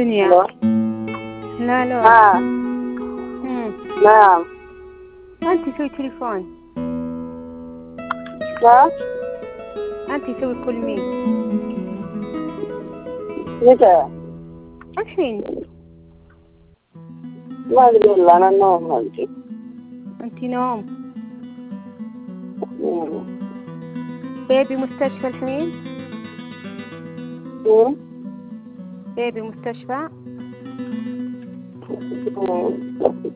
دنيا. الو. لا لا. نعم. أنت سوي تليفون. نعم. أنت سوي كل مين. متى؟ الحين. ما أدري والله، أنا النوم هالشي. أنت نوم. بيبي مستشفى الحين. بيبي مستشفى.